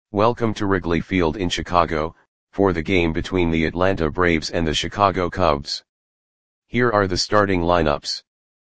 Welcome to Wrigley Field in Chicago, for the game between the Atlanta Braves and the Chicago Cubs. Here are the starting lineups.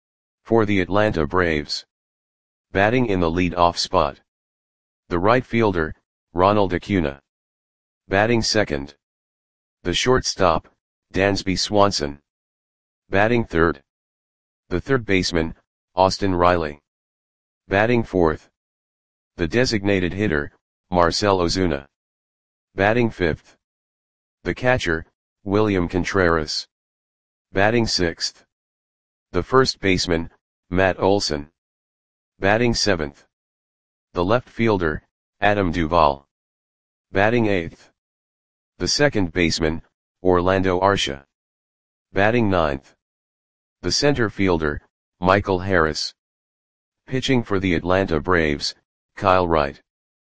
For the Atlanta Braves. Batting in the lead-off spot. The right fielder, Ronald Acuna. Batting second. The shortstop, Dansby Swanson. Batting third. The third baseman, Austin Riley. Batting fourth. The designated hitter, Marcell Ozuna. Batting fifth. The catcher, William Contreras. Batting sixth. The first baseman, Matt Olson. Batting seventh. The left fielder, Adam Duvall. Batting eighth. The second baseman, Orlando Arcia. Batting ninth. The center fielder, Michael Harris. Pitching for the Atlanta Braves, Kyle Wright.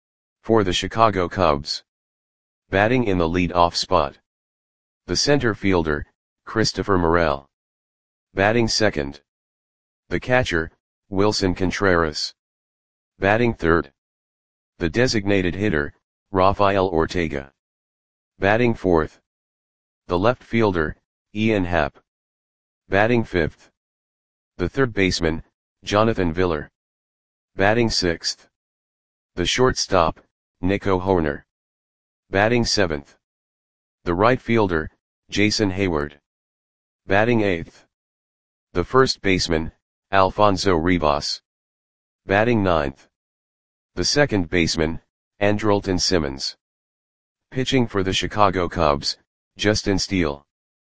For the Chicago Cubs. Batting in the lead-off spot. The center fielder, Christopher Morel. Batting second. The catcher, Wilson Contreras. Batting third. The designated hitter, Rafael Ortega. Batting fourth. The left fielder, Ian Happ. Batting fifth. The third baseman, Jonathan Villar. Batting sixth. The shortstop, Nico Hoerner. Batting seventh. The right fielder, Jason Hayward. Batting eighth. The first baseman, Alfonso Rivas. Batting ninth. The second baseman, Andrelton Simmons. Pitching for the Chicago Cubs, Justin Steele.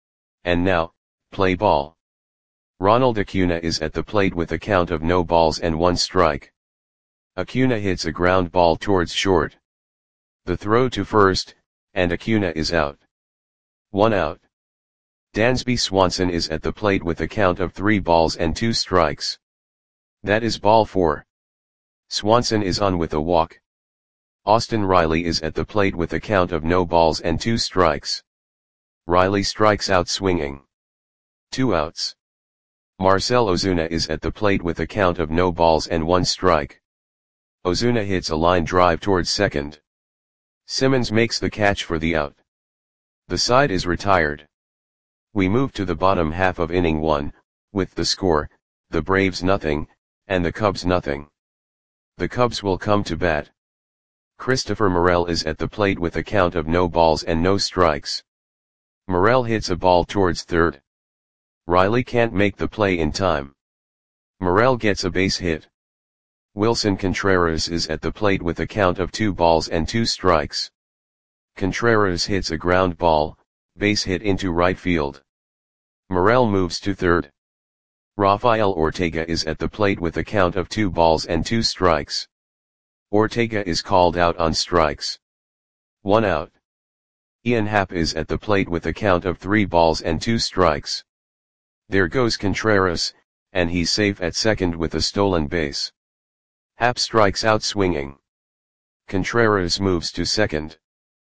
And now, play ball. Ronald Acuna is at the plate with a count of no balls and one strike. Acuna hits a ground ball towards short. The throw to first, and Acuna is out. 1 out. Dansby Swanson is at the plate with a count of 3 balls and 2 strikes. That is ball 4. Swanson is on with a walk. Austin Riley is at the plate with a count of no balls and 2 strikes. Riley strikes out swinging. 2 outs. Marcell Ozuna is at the plate with a count of no balls and 1 strike. Ozuna hits a line drive towards second. Simmons makes the catch for the out. The side is retired. We move to the bottom half of inning 1, with the score, the Braves nothing, and the Cubs nothing. The Cubs will come to bat. Christopher Morel is at the plate with a count of no balls and no strikes. Morel hits a ball towards third. Riley can't make the play in time. Morel gets a base hit. Wilson Contreras is at the plate with a count of 2 balls and 2 strikes. Contreras hits a ground ball, base hit into right field. Morel moves to third. Rafael Ortega is at the plate with a count of 2 balls and 2 strikes. Ortega is called out on strikes. 1 out. Ian Happ is at the plate with a count of 3 balls and 2 strikes. There goes Contreras, and he's safe at second with a stolen base. Happ strikes out swinging. Contreras moves to second.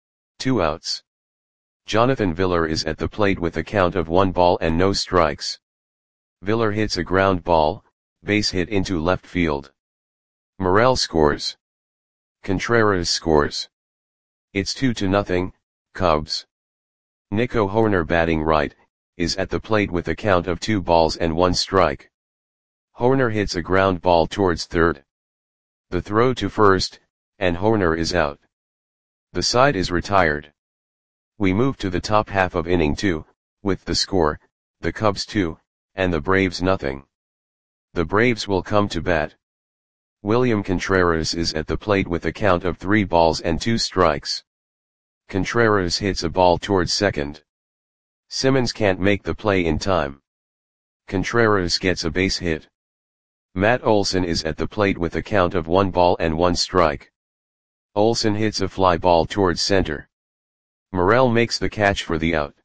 2 outs. Jonathan Villar is at the plate with a count of 1 ball and no strikes. Villar hits a ground ball, base hit into left field. Morel scores. Contreras scores. It's 2-0, Cubs. Nico Hoerner batting right, is at the plate with a count of 2 balls and 1 strike. Hoerner hits a ground ball towards third. The throw to first, and Hoerner is out. The side is retired. We move to the top half of inning 2, with the score, the Cubs 2, and the Braves nothing. The Braves will come to bat. William Contreras is at the plate with a count of 3 balls and 2 strikes. Contreras hits a ball towards second. Simmons can't make the play in time. Contreras gets a base hit. Matt Olson is at the plate with a count of 1 ball and 1 strike. Olson hits a fly ball towards center. Morel makes the catch for the out.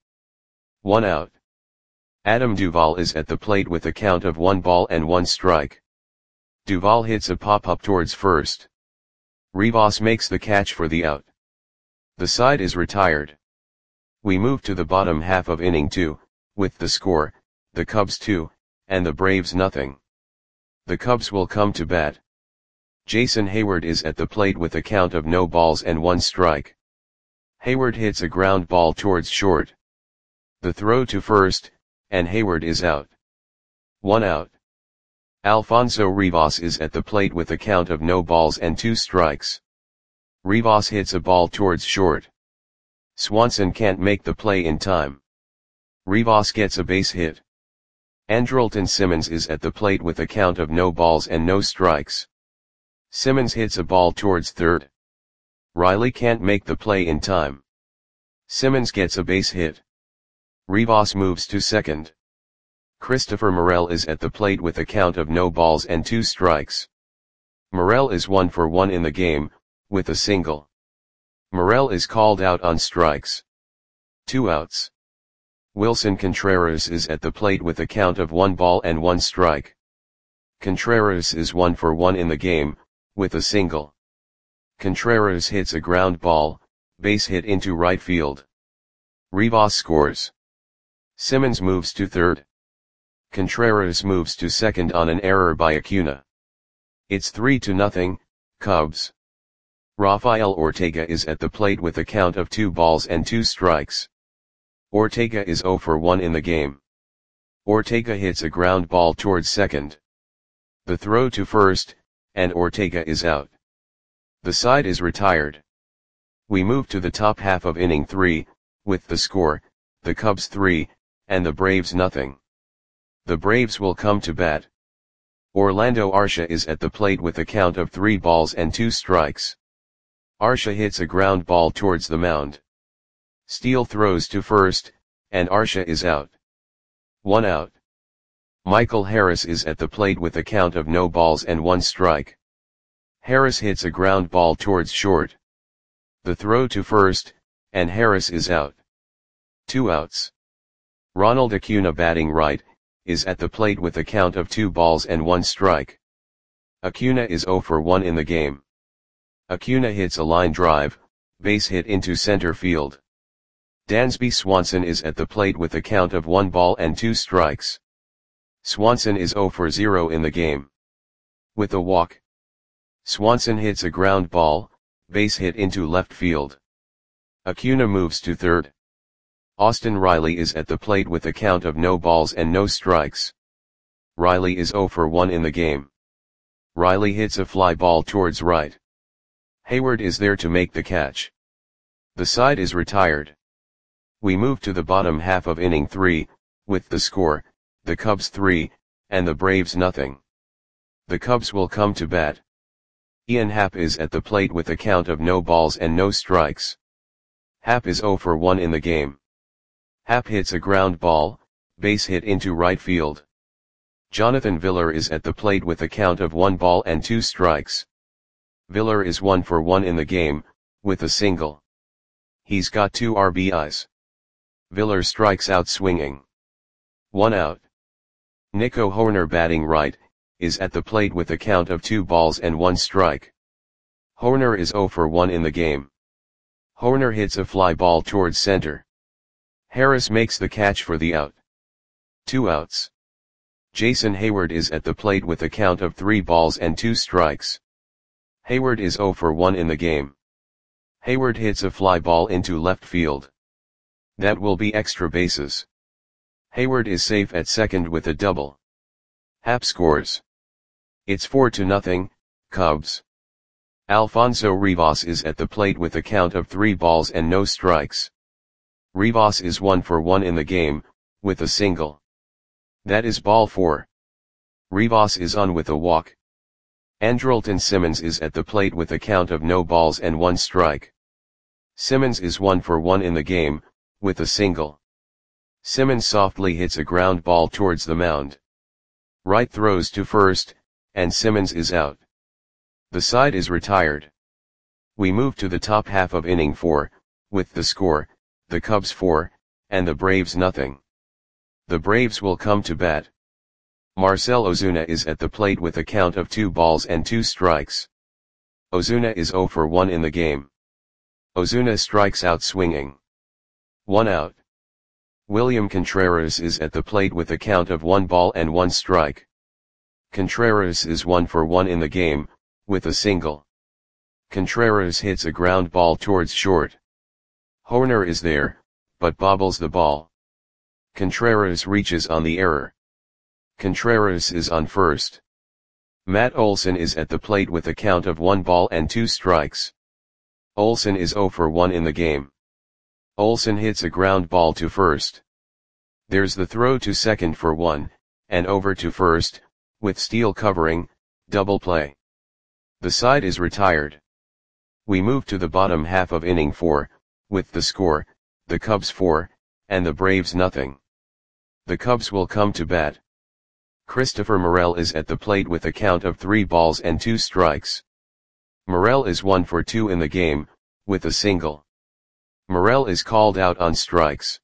1 out. Adam Duvall is at the plate with a count of 1 ball and 1 strike. Duvall hits a pop-up towards first. Rivas makes the catch for the out. The side is retired. We move to the bottom half of inning 2, with the score, the Cubs 2, and the Braves nothing. The Cubs will come to bat. Jason Heyward is at the plate with a count of no balls and 1 strike. Heyward hits a ground ball towards short. The throw to first, and Heyward is out. 1 out. Alfonso Rivas is at the plate with a count of no balls and 2 strikes. Rivas hits a ball towards short. Swanson can't make the play in time. Rivas gets a base hit. Andrelton Simmons is at the plate with a count of no balls and no strikes. Simmons hits a ball towards third. Riley can't make the play in time. Simmons gets a base hit. Rivas moves to second. Christopher Morel is at the plate with a count of no balls and 2 strikes. Morel is 1 for 1 in the game, with a single. Morel is called out on strikes. 2 outs. Wilson Contreras is at the plate with a count of 1 ball and 1 strike. Contreras is 1 for 1 in the game, with a single. Contreras hits a ground ball, base hit into right field. Rivas scores. Simmons moves to third. Contreras moves to second on an error by Acuna. It's 3-0, Cubs. Rafael Ortega is at the plate with a count of 2 balls and 2 strikes. Ortega is 0 for 1 in the game. Ortega hits a ground ball towards second. The throw to first, and Ortega is out. The side is retired. We move to the top half of inning 3, with the score, the Cubs 3, and the Braves 0. The Braves will come to bat. Orlando Arcia is at the plate with a count of 3 balls and 2 strikes. Arcia hits a ground ball towards the mound. Steele throws to first, and Arcia is out. 1 out. Michael Harris is at the plate with a count of no balls and 1 strike. Harris hits a ground ball towards short. The throw to first, and Harris is out. 2 outs. Ronald Acuna, batting right, is at the plate with a count of 2 balls and 1 strike. Acuna is 0 for 1 in the game. Acuna hits a line drive, base hit into center field. Dansby Swanson is at the plate with a count of 1 ball and 2 strikes. Swanson is 0 for 0 in the game. With a walk. Swanson hits a ground ball, base hit into left field. Acuna moves to third. Austin Riley is at the plate with a count of no balls and no strikes. Riley is 0 for 1 in the game. Riley hits a fly ball towards right. Heyward is there to make the catch. The side is retired. We move to the bottom half of inning 3, with the score, the Cubs 3, and the Braves 0. The Cubs will come to bat. Ian Happ is at the plate with a count of no balls and no strikes. Happ is 0 for 1 in the game. Happ hits a ground ball, base hit into right field. Jonathan Villar is at the plate with a count of 1 ball and 2 strikes. Villar is 1 for 1 in the game, with a single. He's got 2 RBIs. Villar strikes out swinging. 1 out. Nico Hoerner, batting right, is at the plate with a count of 2 balls and 1 strike. Hoerner is 0 for 1 in the game. Hoerner hits a fly ball towards center. Harris makes the catch for the out. 2 outs. Jason Heyward is at the plate with a count of 3 balls and 2 strikes. Heyward is 0 for 1 in the game. Heyward hits a fly ball into left field. That will be extra bases. Heyward is safe at second with a double. Happ scores. It's 4-0, Cubs. Alfonso Rivas is at the plate with a count of 3 balls and no strikes. Rivas is 1 for 1 in the game, with a single. That is ball 4. Rivas is on with a walk. Andrelton Simmons is at the plate with a count of no balls and 1 strike. Simmons is 1 for 1 in the game, with a single. Simmons softly hits a ground ball towards the mound. Wright throws to first, and Simmons is out. The side is retired. We move to the top half of inning 4, with the score, the Cubs 4, and the Braves 0. The Braves will come to bat. Marcell Ozuna is at the plate with a count of 2 balls and 2 strikes. Ozuna is 0 for 1 in the game. Ozuna strikes out swinging. 1 out. William Contreras is at the plate with a count of 1 ball and 1 strike. Contreras is 1 for 1 in the game, with a single. Contreras hits a ground ball towards short. Hoerner is there, but bobbles the ball. Contreras reaches on the error. Contreras is on first. Matt Olson is at the plate with a count of 1 ball and 2 strikes. Olson is 0 for 1 in the game. Olson hits a ground ball to first. There's the throw to second for 1, and over to first, with Steele covering, double play. The side is retired. We move to the bottom half of inning 4, with the score, the Cubs 4, and the Braves nothing. The Cubs will come to bat. Christopher Morel is at the plate with a count of 3 balls and 2 strikes. Morel is 1 for 2 in the game, with a single. Morel is called out on strikes.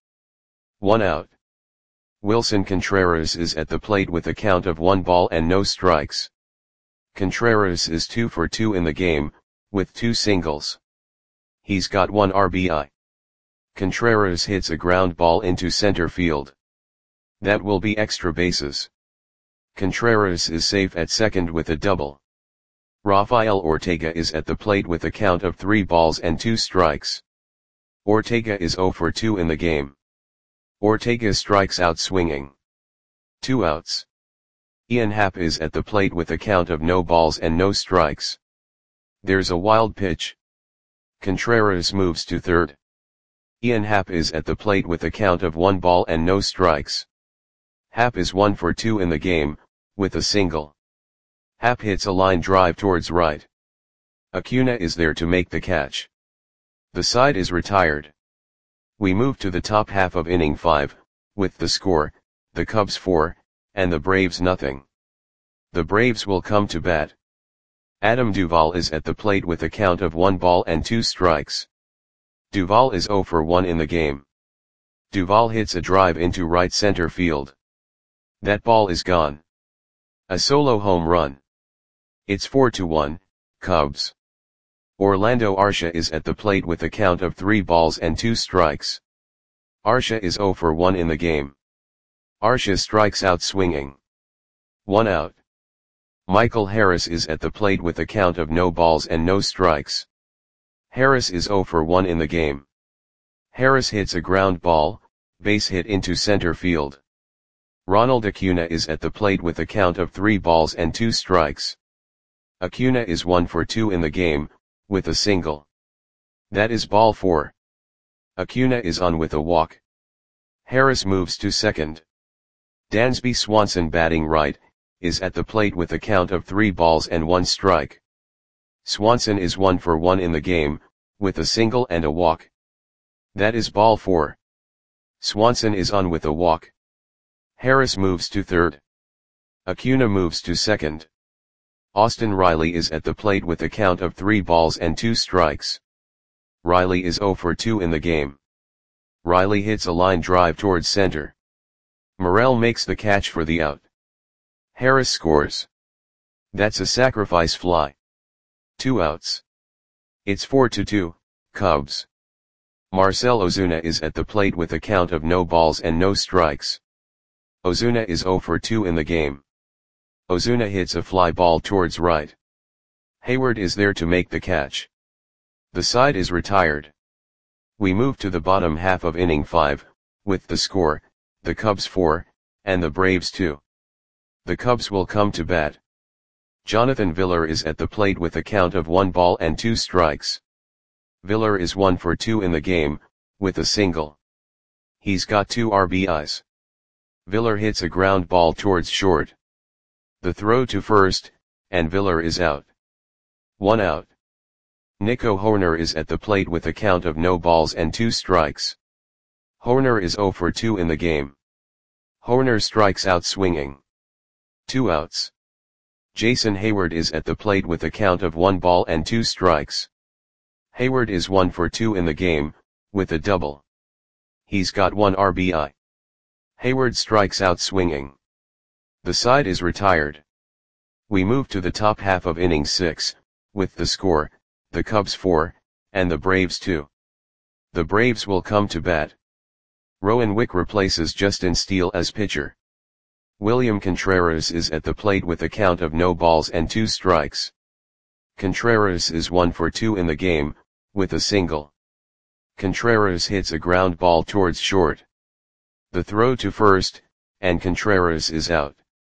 1 out. Wilson Contreras is at the plate with a count of 1 ball and no strikes. Contreras is 2 for 2 in the game, with 2 singles. He's got 1 RBI. Contreras hits a ground ball into center field. That will be extra bases. Contreras is safe at second with a double. Rafael Ortega is at the plate with a count of 3 balls and 2 strikes. Ortega is 0 for 2 in the game. Ortega strikes out swinging. 2 outs. Ian Happ is at the plate with a count of no balls and no strikes. There's a wild pitch. Contreras moves to third. Ian Happ is at the plate with a count of 1 ball and no strikes. Happ is 1 for 2 in the game, with a single. Happ hits a line drive towards right. Acuna is there to make the catch. The side is retired. We move to the top half of inning 5, with the score, the Cubs 4, and the Braves nothing. The Braves will come to bat. Adam Duvall is at the plate with a count of 1 ball and 2 strikes. Duvall is 0 for 1 in the game. Duvall hits a drive into right center field. That ball is gone. A solo home run. It's 4-1, Cubs. Orlando Arcia is at the plate with a count of 3 balls and 2 strikes. Arcia is 0 for 1 in the game. Arcia strikes out swinging. 1 out. Michael Harris is at the plate with a count of no balls and no strikes. Harris is 0 for 1 in the game. Harris hits a ground ball, base hit into center field. Ronald Acuna is at the plate with a count of 3 balls and 2 strikes. Acuna is 1 for 2 in the game, with a single. That is ball 4. Acuna is on with a walk. Harris moves to second. Dansby Swanson, batting right, is at the plate with a count of 3 balls and 1 strike. Swanson is 1 for 1 in the game, with a single and a walk. That is ball 4. Swanson is on with a walk. Harris moves to third. Acuna moves to second. Austin Riley is at the plate with a count of 3 balls and 2 strikes. Riley is 0 for 2 in the game. Riley hits a line drive towards center. Morel makes the catch for the out. Harris scores. That's a sacrifice fly. 2 outs. It's 4-2, Cubs. Marcell Ozuna is at the plate with a count of no balls and no strikes. Ozuna is 0 for 2 in the game. Ozuna hits a fly ball towards right. Hayward is there to make the catch. The side is retired. We move to the bottom half of inning 5, with the score, the Cubs 4, and the Braves 2. The Cubs will come to bat. Jonathan Villar is at the plate with a count of 1 ball and 2 strikes. Villar is 1 for 2 in the game, with a single. He's got 2 RBIs. Villar hits a ground ball towards short. The throw to first, and Villar is out. 1 out. Nico Hoerner is at the plate with a count of no balls and 2 strikes. Hoerner is 0 for 2 in the game. Hoerner strikes out swinging. 2 outs. Jason Hayward is at the plate with a count of 1 ball and 2 strikes. Hayward is 1 for 2 in the game, with a double. He's got 1 RBI. Hayward strikes out swinging. The side is retired. We move to the top half of inning 6, with the score, the Cubs 4, and the Braves 2. The Braves will come to bat. Rowan Wick replaces Justin Steele as pitcher. William Contreras is at the plate with a count of no balls and 2 strikes. Contreras is 1 for 2 in the game, with a single. Contreras hits a ground ball towards short. The throw to first, and Contreras is out.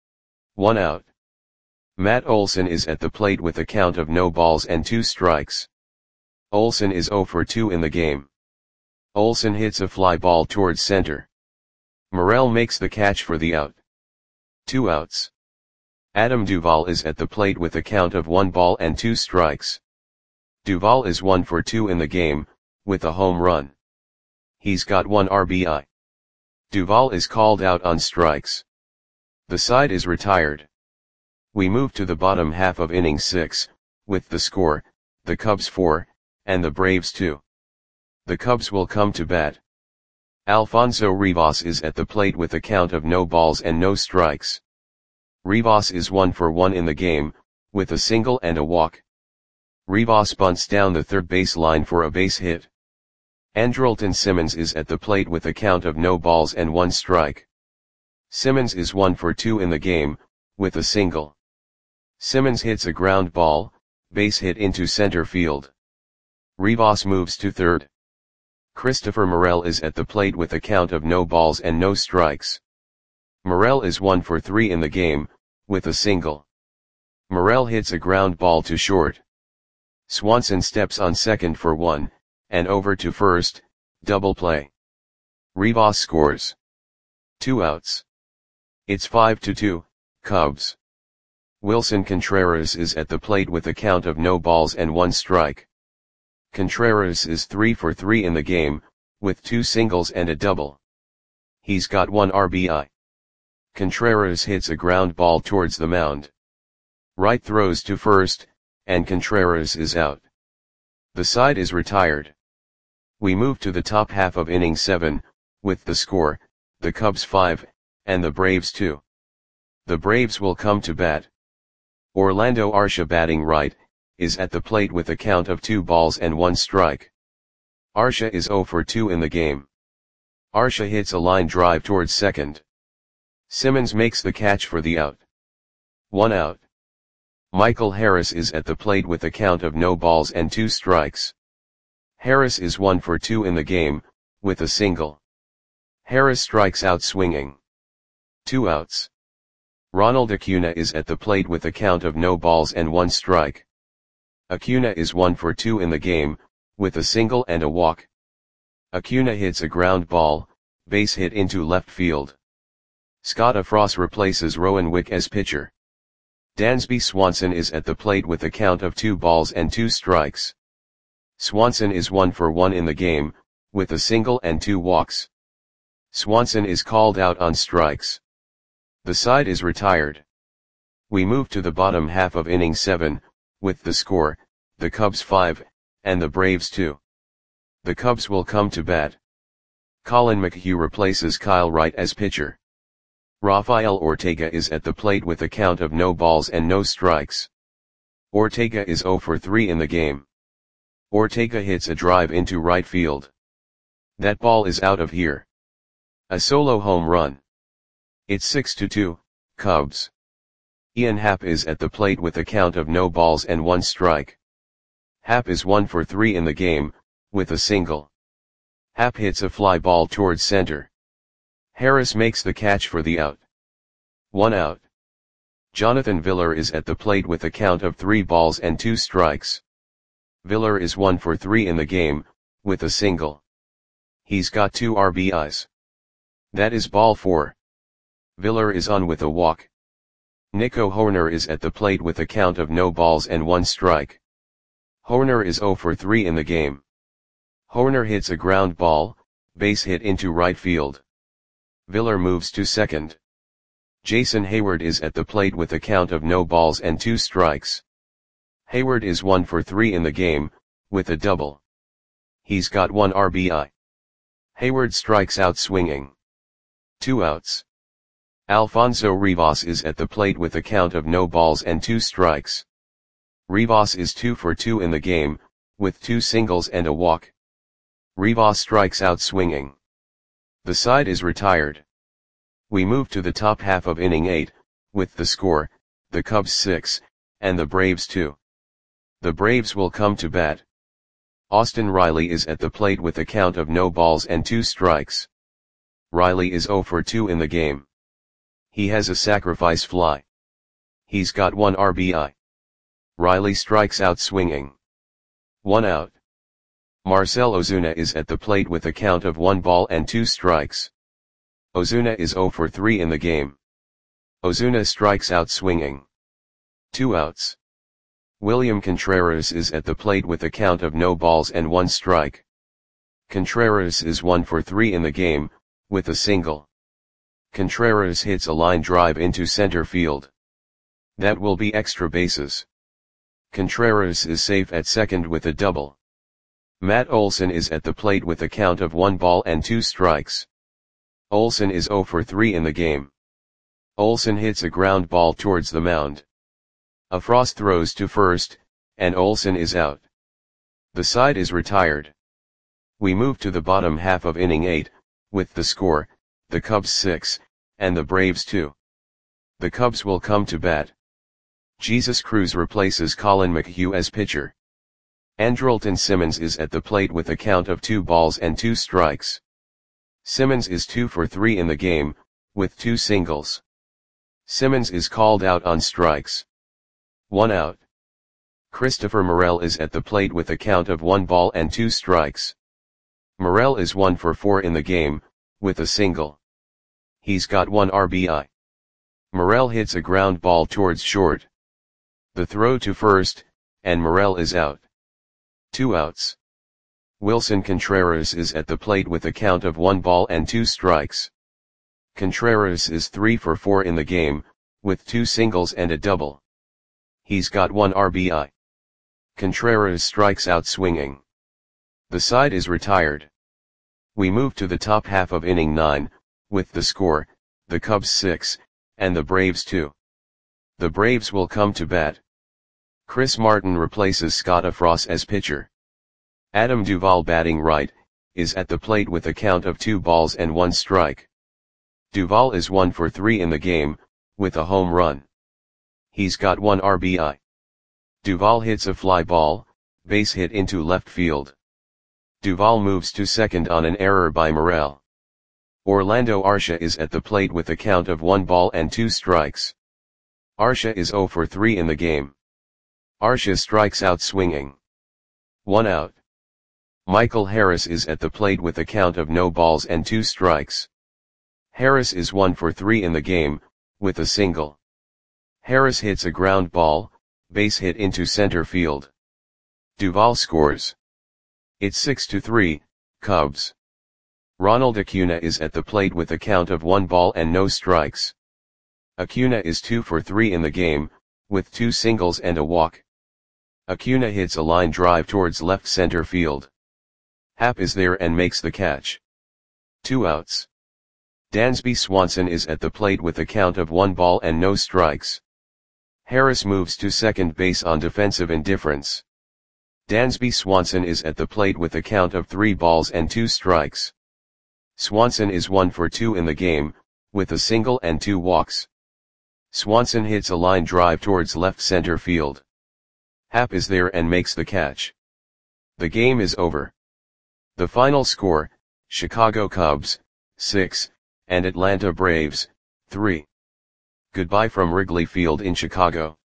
1 out. Matt Olson is at the plate with a count of no balls and 2 strikes. Olson is 0 for 2 in the game. Olson hits a fly ball towards center. Morel makes the catch for the out. 2 outs. Adam Duvall is at the plate with a count of 1 ball and 2 strikes. Duvall is 1 for 2 in the game, with a home run. He's got 1 RBI. Duvall is called out on strikes. The side is retired. We move to the bottom half of inning 6, with the score, the Cubs 4, and the Braves 2. The Cubs will come to bat. Alfonso Rivas is at the plate with a count of no balls and no strikes. Rivas is 1 for 1 in the game, with a single and a walk. Rivas bunts down the third base line for a base hit. Andrelton Simmons is at the plate with a count of no balls and 1 strike. Simmons is 1 for 2 in the game, with a single. Simmons hits a ground ball, base hit into center field. Rivas moves to third. Christopher Morel is at the plate with a count of no balls and no strikes. Morel is 1 for 3 in the game, with a single. Morel hits a ground ball to short. Swanson steps on second for 1, and over to first, double play. Rivas scores. 2 outs. It's 5-2, Cubs. Wilson Contreras is at the plate with a count of no balls and 1 strike. Contreras is 3 for 3 in the game, with 2 singles and a double. He's got 1 RBI. Contreras hits a ground ball towards the mound. Wright throws to first, and Contreras is out. The side is retired. We move to the top half of inning 7, with the score, the Cubs 5, and the Braves 2. The Braves will come to bat. Orlando Arcia batting right, is at the plate with a count of 2 balls and 1 strike. Arcia is 0 for 2 in the game. Arcia hits a line drive towards second. Simmons makes the catch for the out. 1 out. Michael Harris is at the plate with a count of no balls and 2 strikes. Harris is 1 for 2 in the game, with a single. Harris strikes out swinging. 2 outs. Ronald Acuna is at the plate with a count of no balls and 1 strike. Acuna is 1 for 2 in the game, with a single and a walk. Acuna hits a ground ball, base hit into left field. Scott Frost replaces Rowan Wick as pitcher. Dansby Swanson is at the plate with a count of 2 balls and 2 strikes. Swanson is 1 for 1 in the game, with a single and 2 walks. Swanson is called out on strikes. The side is retired. We move to the bottom half of inning 7, with the score, the Cubs 5, and the Braves 2. The Cubs will come to bat. Colin McHugh replaces Kyle Wright as pitcher. Rafael Ortega is at the plate with a count of no balls and no strikes. Ortega is 0 for 3 in the game. Ortega hits a drive into right field. That ball is out of here. A solo home run. It's 6-2, Cubs. Ian Happ is at the plate with a count of no balls and 1 strike. Happ is 1 for 3 in the game, with a single. Happ hits a fly ball towards center. Harris makes the catch for the out. 1 out. Jonathan Villar is at the plate with a count of 3 balls and 2 strikes. Villar is 1 for 3 in the game, with a single. He's got 2 RBIs. That is ball 4. Villar is on with a walk. Nico Hoerner is at the plate with a count of no balls and 1 strike. Hoerner is 0 for 3 in the game. Hoerner hits a ground ball, base hit into right field. Villar moves to second. Jason Hayward is at the plate with a count of no balls and 2 strikes. Hayward is 1 for 3 in the game, with a double. He's got 1 RBI. Hayward strikes out swinging. 2 outs. Alfonso Rivas is at the plate with a count of no balls and 2 strikes. Rivas is 2 for 2 in the game, with 2 singles and a walk. Rivas strikes out swinging. The side is retired. We move to the top half of inning 8, with the score, the Cubs 6, and the Braves 2. The Braves will come to bat. Austin Riley is at the plate with a count of no balls and 2 strikes. Riley is 0 for 2 in the game. He has a sacrifice fly. He's got 1 RBI. Riley strikes out swinging. 1 out. Marcell Ozuna is at the plate with a count of 1 ball and 2 strikes. Ozuna is 0 for 3 in the game. Ozuna strikes out swinging. 2 outs. William Contreras is at the plate with a count of no balls and 1 strike. Contreras is 1 for 3 in the game, with a single. Contreras hits a line drive into center field. That will be extra bases. Contreras is safe at second with a double. Matt Olson is at the plate with a count of 1 ball and 2 strikes. Olson is 0 for 3 in the game. Olson hits a ground ball towards the mound. A Frost throws to first, and Olson is out. The side is retired. We move to the bottom half of inning 8, with the score, the Cubs 6, and the Braves 2. The Cubs will come to bat. Jesus Cruz replaces Colin McHugh as pitcher. Andrelton Simmons is at the plate with a count of 2 balls and 2 strikes. Simmons is 2 for 3 in the game, with 2 singles. Simmons is called out on strikes. 1 out. Christopher Morel is at the plate with a count of 1 ball and 2 strikes. Morel is 1 for 4 in the game, with a single. He's got 1 RBI. Morel hits a ground ball towards short. The throw to first, and Morel is out. 2 outs. Wilson Contreras is at the plate with a count of 1 ball and 2 strikes. Contreras is 3 for 4 in the game, with 2 singles and a double. He's got 1 RBI. Contreras strikes out swinging. The side is retired. We move to the top half of inning 9, with the score, the Cubs 6, and the Braves 2. The Braves will come to bat. Chris Martin replaces Scott Frost as pitcher. Adam Duvall, batting right, is at the plate with a count of 2 balls and 1 strike. Duvall is 1 for 3 in the game, with a home run. He's got 1 RBI. Duvall hits a fly ball, base hit into left field. Duvall moves to second on an error by Morel. Orlando Arcia is at the plate with a count of 1 ball and 2 strikes. Arcia is 0 for 3 in the game. Arcia strikes out swinging. 1 out. Michael Harris is at the plate with a count of no balls and 2 strikes. Harris is 1 for 3 in the game, with a single. Harris hits a ground ball, base hit into center field. Duvall scores. It's 6-3, Cubs. Ronald Acuna is at the plate with a count of 1 ball and no strikes. Acuna is 2 for 3 in the game, with 2 singles and a walk. Acuna hits a line drive towards left center field. Happ is there and makes the catch. 2 outs. Dansby Swanson is at the plate with a count of 1 ball and no strikes. Harris moves to second base on defensive indifference. Dansby Swanson is at the plate with a count of 3 balls and 2 strikes. Swanson is 1 for 2 in the game, with a single and 2 walks. Swanson hits a line drive towards left center field. Happ is there and makes the catch. The game is over. The final score, Chicago Cubs, 6, and Atlanta Braves, 3. Goodbye from Wrigley Field in Chicago.